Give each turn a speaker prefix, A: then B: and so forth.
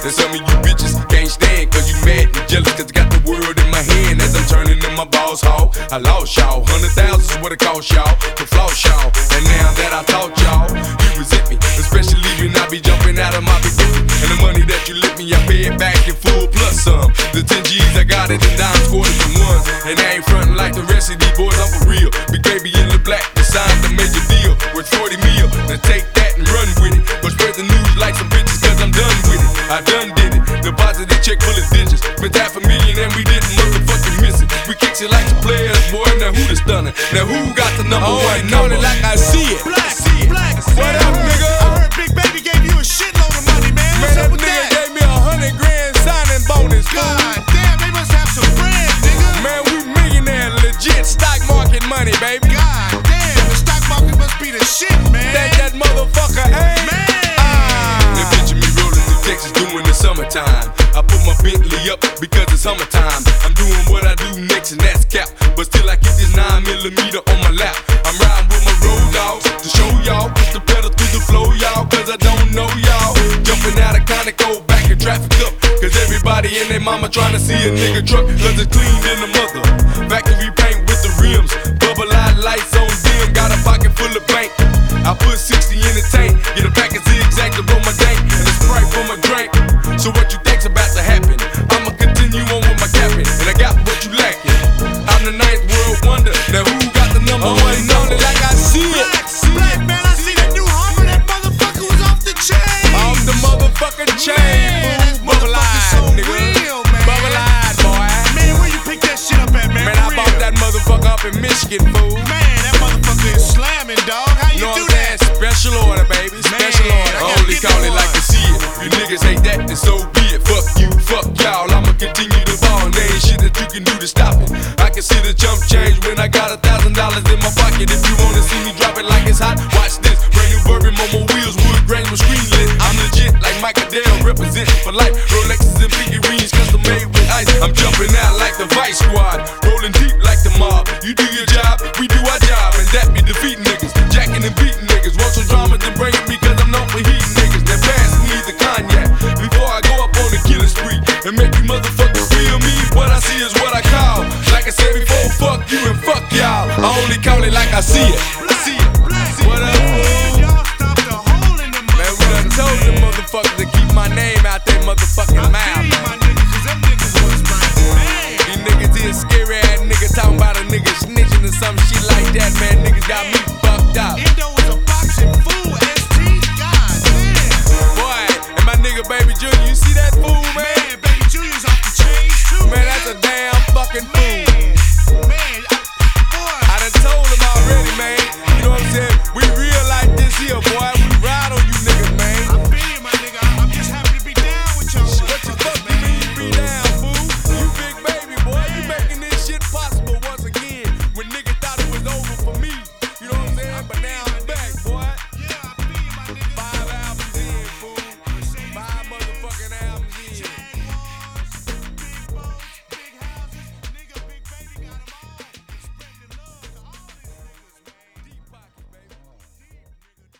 A: And some of you bitches can't stand cause you mad and jealous cause I got the world in my hand as I'm turning in my boss hall. I lost y'all, 100,000 is what it cost y'all to floss y'all. And now that I taught y'all, you resent me, especially when I be jumping out of my bikini. And the money that you lick me, I pay it back in full plus some. The 10 G's I got it in dimes, quarters and ones. And I ain't frontin' like the rest of these boys, I'm for real. Big baby in the black, we signed the major deal worth 40 mil. Now take that and run with it. Go spread the news like some bitches cause I'm done with it. I done did it. Deposit the check full of digits. Spent $500,000 and we didn't motherfucking miss it. We kicks it like the players, boy. Now who the stunner? Now who got the number one number?
B: It like I see it.
A: Black, black.
B: What up, nigga?
C: I heard Big Baby gave you a shitload of money, man. What's up with
B: nigga
C: that?
B: gave me $100 grand signing bonus.
C: God damn, they must have some bread, nigga.
B: Man, we millionaire, legit stock market money, baby.
C: God damn, the stock market must be the shit, man.
B: That motherfucker ain't.
C: Man.
A: They picture me rolling through Texas during the summertime. I put my Bentley up because it's summertime. I'm doing what I do next and that's cap. But still I keep this 9mm on my lap. I'm riding with my road dogs to show y'all. Push the pedal through the flow, y'all, cause I don't know y'all. Jumping out of Conoco, back in traffic up. Cause everybody and their mama trying to see a nigga truck. Cause it's clean in the mother. Factory paint with the rims. Bubble lights on dim. Got a pocket full of bank. I put 60 in the tank. Get a pack of zigzag to roll my dank. And a Sprite for my drink. So what you think's about to happen? I'ma continue on with my capping. And I got what you lacking. I'm the 9th world wonder. Now who got the number one number?
B: Like I see it.
C: Black man, I see that new Hummer. That motherfucker was off the chain.
B: Off the motherfucking chain.
C: Man, that motherfucker's so real, man.
B: Bubble eyed, boy.
C: Man, where you pick that shit up at, man?
B: Man, I bought that motherfucker up in Michigan, fool.
C: Man, that motherfucker is slamming, dog. How you
B: Know
C: do
B: what I'm saying?
C: that?
B: Special order, baby. Special
C: Man,
B: order.
C: I
A: I
C: gotta
A: only
C: get
A: call
C: that
A: it like
C: one.
A: I see it. You niggas hate that, then so be it. Fuck you, fuck y'all. I'ma continue to ball. There ain't shit that you can do to stop it. I can see the jump change when I got $1,000 in my pocket. If you wanna see me drop it like it's hot, watch this. Brand new Bourbon, Momo wheels, wood grain with screen lit. I'm legit like Michael Dale, representing for life. Rolexes and figurines, custom made with ice. I'm jumping out like the Vice Squad, rolling deep like the mob. You do your job, we do our job, and that be defeating niggas, jacking and beating niggas. Want some drama, then bring it me, cause I'm known for heating niggas. Then pass me the cognac before I go up on the killing spree and make you motherfuckers feel me. What I see is what I call. Like I said before, fuck you and fuck y'all. I only call it like I see it. See it.
B: What up, fool?
C: Y'all stop the hole in the
B: Man, we done told them motherfuckers to keep my name out their motherfucking mouth.
C: my niggas, cause them niggas was like, man.
B: These niggas here scary ass niggas talking about a nigga snitching or some shit like that, man. Niggas got me